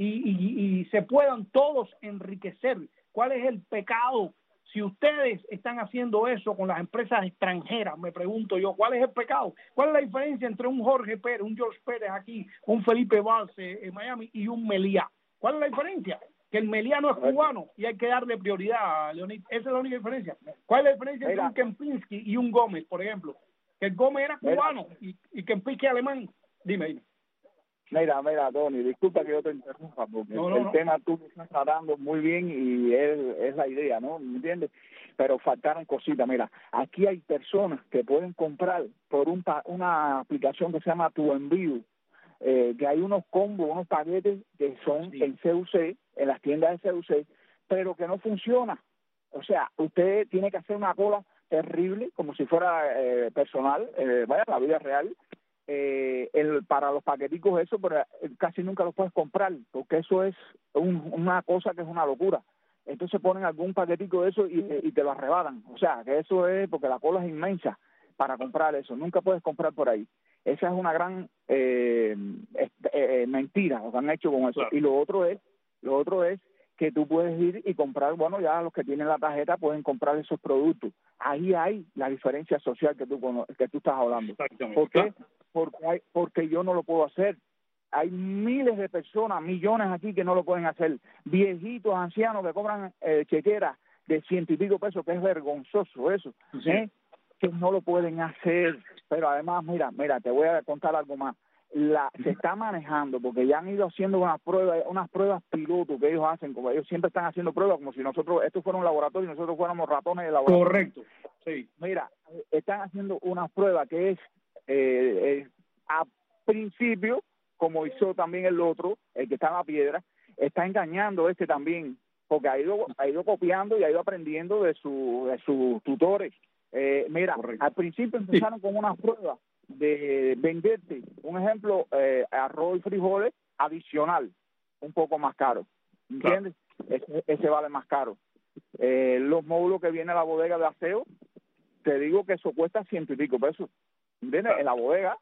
B: y se puedan todos enriquecer. ¿Cuál es el pecado? Si ustedes están haciendo eso con las empresas extranjeras, me pregunto yo, ¿cuál es el pecado? ¿Cuál es la diferencia entre un Jorge Pérez, un George Pérez aquí, un Felipe Valls en Miami y un Meliá? ¿Cuál es la diferencia? Que el Meliá no es cubano y hay que darle prioridad, Leonid. Esa es la única diferencia. ¿Cuál es la diferencia entre un Kempinski y un Gómez, por ejemplo? Que el Gómez era cubano y Kempinski alemán. Dime.
L: Mira, Tony, disculpa que yo te interrumpa, porque el tema tú lo estás tratando muy bien y es la idea, ¿no? ¿Me entiendes? Pero faltaron cositas. Mira, aquí hay personas que pueden comprar por una aplicación que se llama Tu Envío, que hay unos combos, unos paquetes que son en CUC, en las tiendas de CUC, pero que no funciona. O sea, usted tiene que hacer una cola terrible, como si fuera personal, la vida real, para los paqueticos eso, pero casi nunca los puedes comprar, porque eso es una cosa que es una locura. Entonces ponen algún paquetico de eso y te lo arrebatan. O sea, que eso es porque la cola es inmensa para comprar eso. Nunca puedes comprar por ahí. Esa es una gran mentira lo que han hecho con eso. Claro. Y lo otro es que tú puedes ir y comprar, bueno, ya los que tienen la tarjeta pueden comprar esos productos. Ahí hay la diferencia social que tú estás hablando. ¿Por qué? Porque yo no lo puedo hacer. Hay miles de personas, millones aquí que no lo pueden hacer. Viejitos, ancianos que cobran chequeras de 100 y pico pesos, que es vergonzoso eso, que no lo pueden hacer. Pero además, mira, te voy a contar algo más. Se está manejando, porque ya han ido haciendo unas pruebas piloto que ellos hacen, como ellos siempre están haciendo pruebas como si esto fuera un laboratorio y nosotros fuéramos ratones de laboratorio.
B: Correcto, sí.
L: Mira, están haciendo unas pruebas que es a principio, como hizo también el otro, el que está en la piedra, está engañando también, porque ha ido copiando y ha ido aprendiendo de sus tutores. Mira, al principio empezaron con unas pruebas de venderte, un ejemplo, arroz y frijoles adicional, un poco más caro, ¿entiendes? Ese vale más caro. Los módulos que viene a la bodega de aseo, te digo que eso cuesta 100 y pico pesos, ¿entiendes? En la bodega,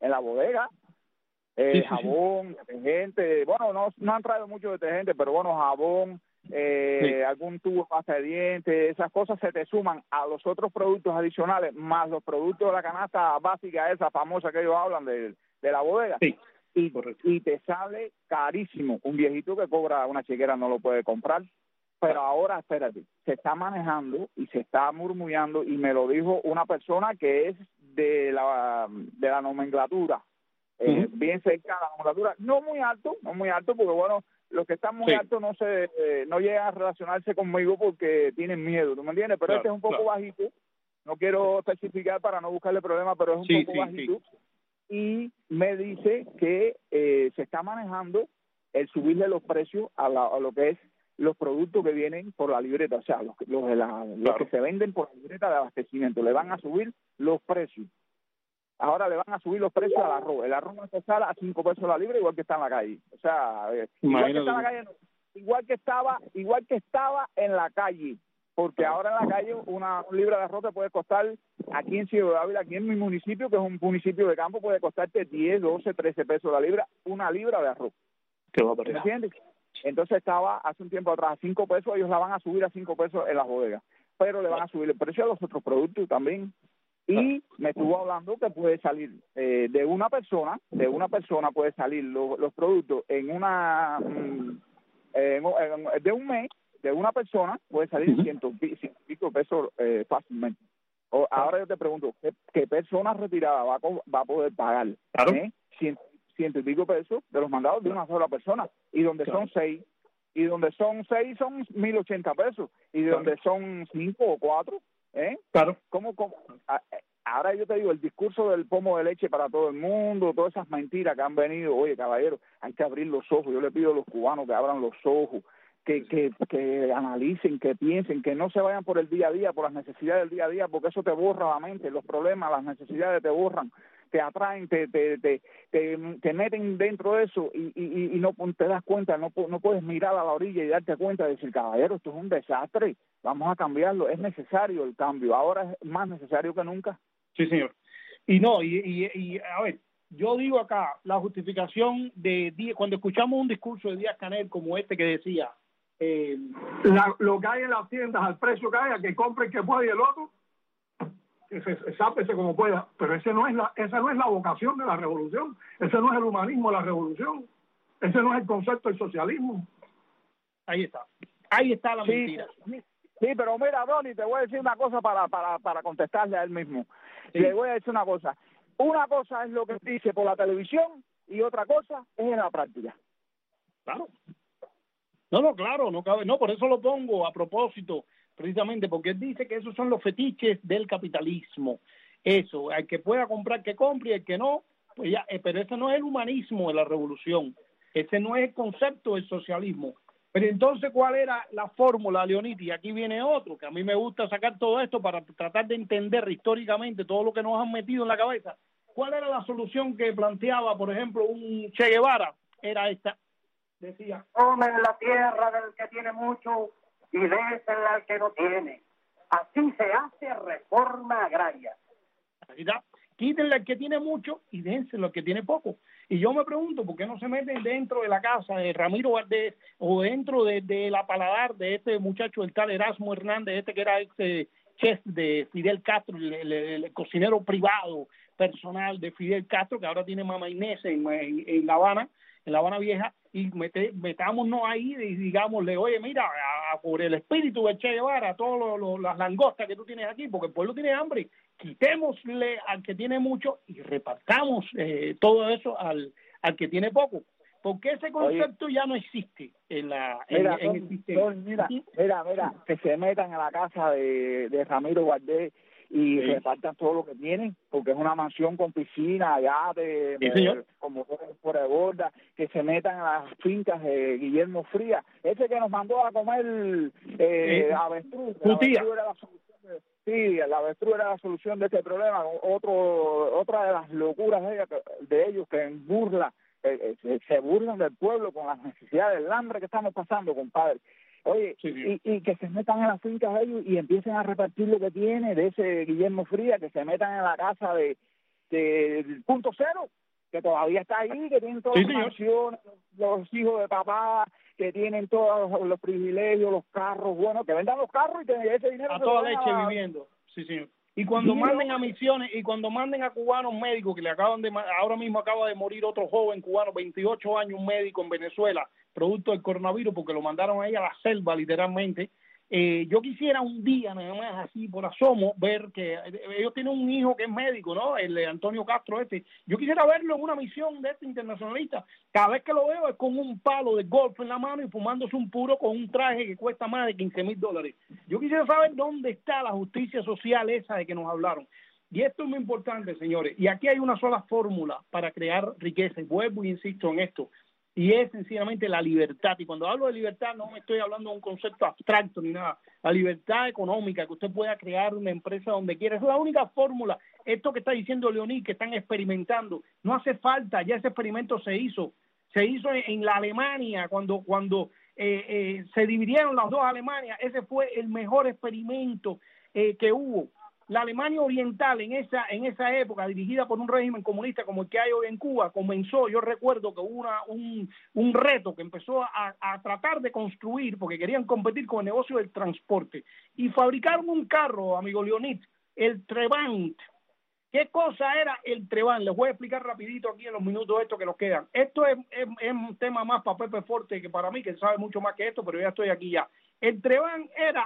L: jabón, detergente, bueno, no han traído mucho detergente, pero bueno, jabón, algún tubo de pasta de dientes, esas cosas se te suman a los otros productos adicionales, más los productos de la canasta básica esa famosa que ellos hablan de la bodega, y te sale carísimo. Un viejito que cobra una chequera no lo puede comprar. Pero ahora, espérate, se está manejando y se está murmullando, y me lo dijo una persona que es de la nomenclatura, bien cerca de la nomenclatura, no muy alto, porque bueno, los que están muy altos no llegan a relacionarse conmigo porque tienen miedo, ¿tú me entiendes? Pero este es un poco bajito, no quiero especificar para no buscarle problemas, pero es un poco bajito, y me dice que se está manejando el subirle los precios a lo que es los productos que vienen por la libreta, o sea, los que se venden por la libreta de abastecimiento, le van a subir los precios. Ahora le van a subir los precios al arroz. El arroz va a empezar a 5 pesos la libra, igual que está en la calle. O sea, igual que está en la calle, igual que estaba en la calle. Porque ahora en la calle una libra de arroz te puede costar, aquí en Ciudad de Ávila, aquí en mi municipio, que es un municipio de campo, puede costarte 10, 12, 13 pesos la libra, una libra de arroz. ¿Me entiendes? Entonces estaba hace un tiempo atrás a 5 pesos, ellos la van a subir a 5 pesos en las bodegas. Pero le van a subir el precio a los otros productos también. Y me estuvo hablando que puede salir de una persona puede salir los productos en de un mes, de una persona puede salir 100 y pico pesos fácilmente. Ahora yo te pregunto, ¿qué persona retirada va a poder pagar 100 y pico pesos de los mandados de una sola persona? Y donde son 6, son 1.080 pesos, y de donde son 5 o 4, ¿Cómo? Ahora yo te digo, el discurso del pomo de leche para todo el mundo, todas esas mentiras que han venido, oye, caballero, hay que abrir los ojos. Yo le pido a los cubanos que abran los ojos, que analicen, que piensen, que no se vayan por el día a día, por las necesidades del día a día, porque eso te borra la mente, los problemas, las necesidades te borran, te atraen, te meten dentro de eso, y no te das cuenta, no puedes mirar a la orilla y darte cuenta de decir, caballero, esto es un desastre, vamos a cambiarlo. Es necesario el cambio, ahora es más necesario que nunca.
B: Sí, señor. Y a ver, yo digo acá, la justificación cuando escuchamos un discurso de Díaz-Canel como este que decía, lo que hay en las tiendas al precio que haya, que compre el que pueda y el otro, que se sápese como pueda, pero esa no es la vocación de la revolución, ese no es el humanismo de la revolución, ese no es el concepto del socialismo. Ahí está la mentira.
L: Sí, pero mira, Ronnie, te voy a decir una cosa para contestarle a él mismo. Sí. Le voy a decir una cosa. Una cosa es lo que dice por la televisión y otra cosa es en la práctica.
B: Claro. Claro, no cabe. No, por eso lo pongo a propósito, precisamente, porque él dice que esos son los fetiches del capitalismo. Eso, al que pueda comprar, que compre, y el que no, pues ya. Pero ese no es el humanismo de la revolución. Ese no es el concepto del socialismo. Pero entonces, ¿cuál era la fórmula, Leonid? Y aquí viene otro, que a mí me gusta sacar todo esto para tratar de entender históricamente todo lo que nos han metido en la cabeza. ¿Cuál era la solución que planteaba, por ejemplo, un Che Guevara? Era esta. Decía,
A: tomen la tierra del que tiene mucho y désenla al que no tiene. Así se hace reforma agraria.
B: Ahí está. Quítenle al que tiene mucho y dénselo al que tiene poco. Y yo me pregunto, ¿por qué no se meten dentro de la casa de Ramiro Valdés o dentro de la paladar de este muchacho, el tal Erasmo Hernández, que era chef de Fidel Castro, el cocinero privado, personal de Fidel Castro, que ahora tiene Mama Inés en La Habana Vieja, y metámonos ahí y digámosle, oye, mira, por el espíritu de Che Guevara, todas las langostas que tú tienes aquí, porque el pueblo tiene hambre, quitémosle al que tiene mucho y repartamos todo eso al que tiene poco, porque ese concepto ya no existe en el sistema.
L: Mira, que se metan a la casa de Ramiro Valdés y repartan todo lo que tienen, porque es una mansión con piscina, yate, como por de borda, que se metan a las fincas de Guillermo Frías, ese que nos mandó a comer avestruz. La avestruz era la solución de este problema. Otra de las locuras de ellos, que en burla se burlan del pueblo con las necesidades del hambre que estamos pasando, compadre. Oye, y que se metan en las fincas de ellos y empiecen a repartir lo que tiene de ese Guillermo Frías, que se metan en la casa de Punto Cero, que todavía está ahí, que tienen todas las mansiones, los hijos de papá, que tienen todos los privilegios, los carros, bueno, que vendan los carros y que ese dinero
B: a toda leche viviendo. Sí, señor. Y cuando manden a misiones y cuando manden a cubanos médicos, que ahora mismo acaba de morir otro joven cubano, 28 años, un médico en Venezuela, producto del coronavirus, porque lo mandaron ahí a la selva, literalmente. Yo quisiera un día, nada más así por asomo, ver que ellos tienen un hijo que es médico, ¿no? El de Antonio Castro Yo quisiera verlo en una misión de este internacionalista. Cada vez que lo veo es con un palo de golf en la mano y fumándose un puro con un traje que cuesta más de $15,000. Yo quisiera saber dónde está la justicia social esa de que nos hablaron. Y esto es muy importante, señores. Y aquí hay una sola fórmula para crear riqueza. Y vuelvo y insisto en esto. Y es sencillamente la libertad. Y cuando hablo de libertad no me estoy hablando de un concepto abstracto ni nada. La libertad económica, que usted pueda crear una empresa donde quiera. Es la única fórmula. Esto que está diciendo Leonid, que están experimentando, no hace falta. Ya ese experimento se hizo. Se hizo en la Alemania cuando se dividieron las dos Alemanias. Ese fue el mejor experimento que hubo. La Alemania Oriental en esa época, dirigida por un régimen comunista como el que hay hoy en Cuba, comenzó, yo recuerdo que hubo un reto que empezó a tratar de construir, porque querían competir con el negocio del transporte, y fabricaron un carro, amigo Leonid, el Trabant. ¿Qué cosa era el Trabant? Les voy a explicar rapidito aquí en los minutos estos que nos quedan. Esto es un tema más para Pepe Forte que para mí, que sabe mucho más que esto, pero ya estoy aquí ya. El Trabant era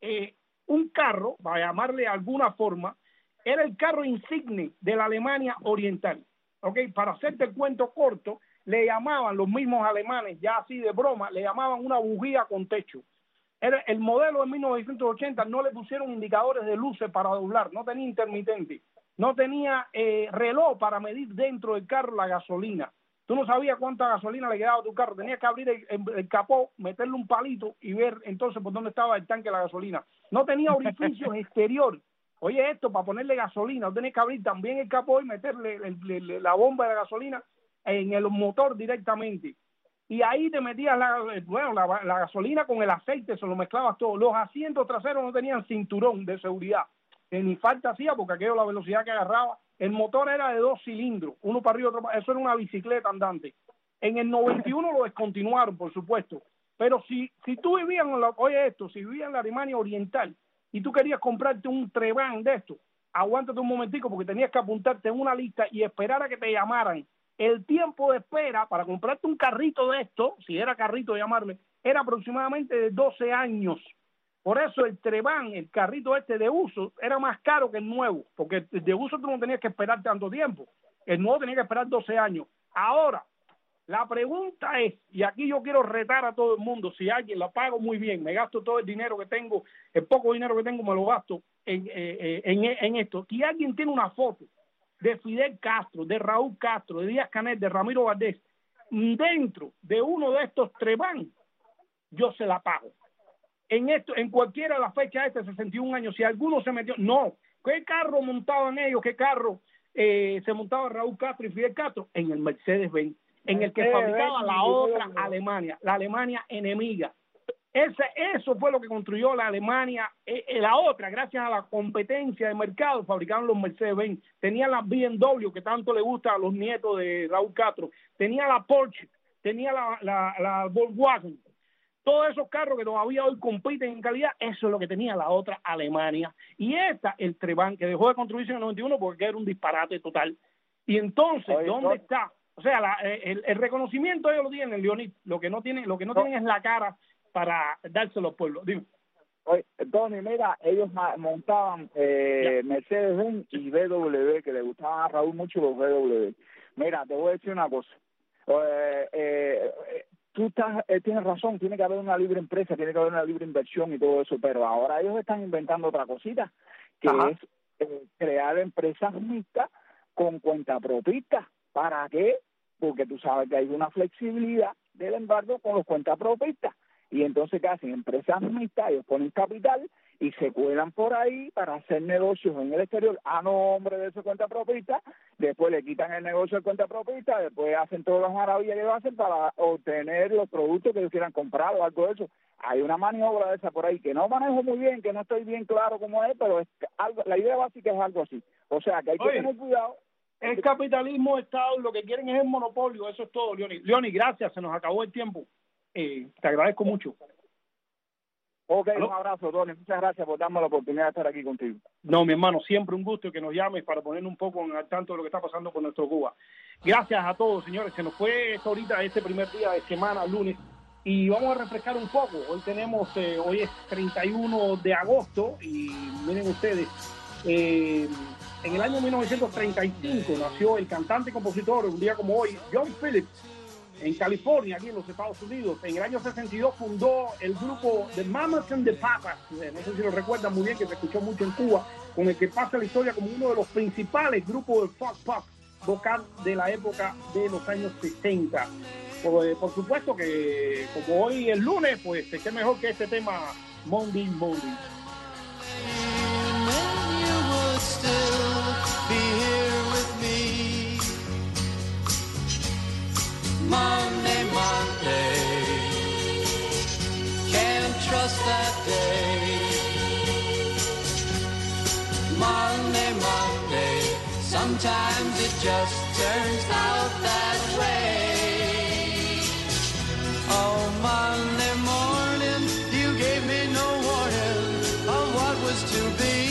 B: un carro, para llamarle de alguna forma, era el carro insigne de la Alemania Oriental. ¿Okay? Para hacerte el cuento corto, le llamaban los mismos alemanes, ya así de broma, le llamaban una bujía con techo. Era el modelo de 1980, no le pusieron indicadores de luces para doblar, no tenía intermitente, no tenía reloj para medir dentro del carro la gasolina. Tú no sabías cuánta gasolina le quedaba a tu carro. Tenías que abrir el capó, meterle un palito y ver entonces por dónde estaba el tanque de la gasolina. No tenía orificios exterior. Oye, esto para ponerle gasolina, no tenés que abrir también el capó y meterle la bomba de la gasolina en el motor directamente. Y ahí te metías la gasolina con el aceite, se lo mezclabas todo. Los asientos traseros no tenían cinturón de seguridad, que ni falta hacía porque aquello, la velocidad que agarraba. El motor era de 2 cilindros, uno para arriba, otro para... Eso era una bicicleta andante. En el 91 lo descontinuaron, por supuesto. Pero si tú vivías si vivías en la Alemania Oriental y tú querías comprarte un Trabant de esto, aguántate un momentico porque tenías que apuntarte en una lista y esperar a que te llamaran. El tiempo de espera para comprarte un carrito de esto, si era carrito llamarle, era aproximadamente de 12 años. Por eso el Trabant, el carrito este de uso, era más caro que el nuevo, porque de uso tú no tenías que esperar tanto tiempo. El nuevo tenía que esperar 12 años. Ahora, la pregunta es, y aquí yo quiero retar a todo el mundo, si alguien la pago muy bien, me gasto todo el dinero que tengo, el poco dinero que tengo me lo gasto en esto. Si alguien tiene una foto de Fidel Castro, de Raúl Castro, de Díaz Canel, de Ramiro Valdés, dentro de uno de estos Trabant, yo se la pago. En cualquiera de las fechas 61 años, si alguno se metió, no, ¿qué carro montaban ellos? ¿Qué carro se montaba Raúl Castro y Fidel Castro? En el Mercedes-Benz, en el que fabricaba la otra Alemania, la Alemania enemiga. Eso fue lo que construyó la Alemania. La otra, gracias a la competencia de mercado, fabricaron los Mercedes-Benz, tenían la BMW, que tanto le gusta a los nietos de Raúl Castro, tenía la Porsche, tenía la Volkswagen. Todos esos carros que todavía hoy compiten en calidad, eso es lo que tenía la otra Alemania. Y el Trebán, que dejó de construirse en el 91 porque era un disparate total. Y entonces, ¿dónde está? O sea, el reconocimiento ellos lo tienen, Leonid. Lo que no tienen es la cara para dárselo al pueblo. Dime.
L: Oye, Tony, mira, ellos montaban Mercedes-Benz y BMW, que le gustaban a Raúl mucho los BMW. Mira, te voy a decir una cosa. Tú tienes razón, tiene que haber una libre empresa, tiene que haber una libre inversión y todo eso, pero ahora ellos están inventando otra cosita, que es crear empresas mixtas con cuentapropistas. ¿Para qué? Porque tú sabes que hay una flexibilidad del embargo con los cuentapropistas. Y entonces, ¿qué hacen? Empresas mixtas, ellos ponen capital y se cuelan por ahí para hacer negocios en el exterior a nombre de ese cuentapropista, después le quitan el negocio al cuentapropista, después hacen todas las maravillas que ellos hacen para obtener los productos que ellos quieran comprar o algo de eso. Hay una maniobra de esa por ahí que no manejo muy bien, que no estoy bien claro cómo es, pero la idea básica es algo así. O sea, que hay que tener cuidado.
B: El capitalismo de Estado, lo que quieren es el monopolio, eso es todo, Leoni, gracias, se nos acabó el tiempo. Te agradezco mucho.
L: Ok, ¿aló? Un abrazo, Tony. Muchas gracias por darme la oportunidad de estar aquí contigo.
B: No, mi hermano, siempre un gusto que nos llames para poner un poco al tanto de lo que está pasando con nuestro Cuba. Gracias a todos, señores. Se nos fue ahorita este primer día de semana, lunes, y vamos a refrescar un poco. Hoy es 31 de agosto y miren ustedes, en el año 1935 nació el cantante y compositor, un día como hoy, John Phillips, en California, aquí en los Estados Unidos. En el año 62 fundó el grupo The Mamas and the Papas, no sé si lo recuerdan muy bien, que se escuchó mucho en Cuba, con el que pasa la historia como uno de los principales grupos de folk pop vocal de la época de los años 60. Por supuesto que como hoy es lunes, pues qué mejor que este tema, Monday.
M: Monday, can't trust that day. Monday, sometimes it just turns out that way. Oh, Monday morning, you gave me no warning of what was to be.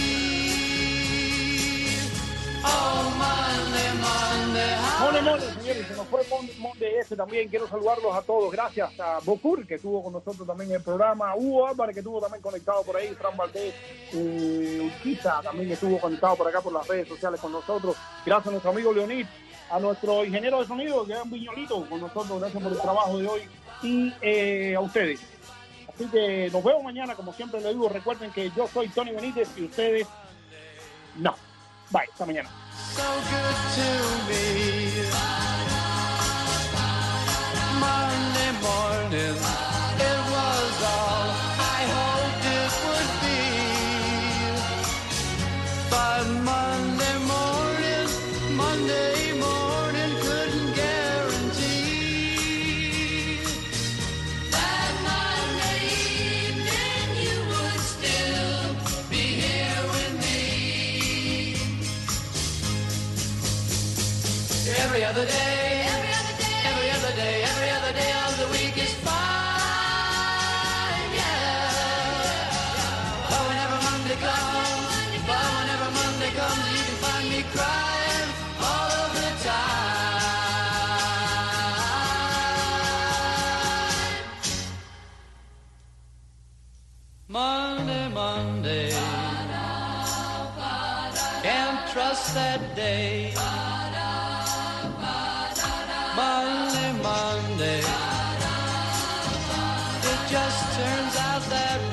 M: Oh, Monday.
B: Señores, se nos fue Monday ese también. Quiero saludarlos a todos. Gracias a Bocur, que estuvo con nosotros también en el programa. Hugo Álvarez, que estuvo también conectado por ahí. Fran Valdés, Urquiza, también estuvo conectado por acá por las redes sociales con nosotros. Gracias a nuestro amigo Leonid, a nuestro ingeniero de sonido, que es un Viñolito, con nosotros. Gracias por el trabajo de hoy. Y a ustedes. Así que nos vemos mañana, como siempre les digo. Recuerden que yo soy Tony Benítez y ustedes no. Bye, hasta mañana.
M: So good to me. Monday morning, it was all I hoped it would be. But Monday morning couldn't guarantee that Monday evening you would still be here with me. Every other day, every other day of the week is fine, yeah. But whenever Monday comes, you can find me crying all of the time. Monday, can't trust that day. Monday, it just turns out that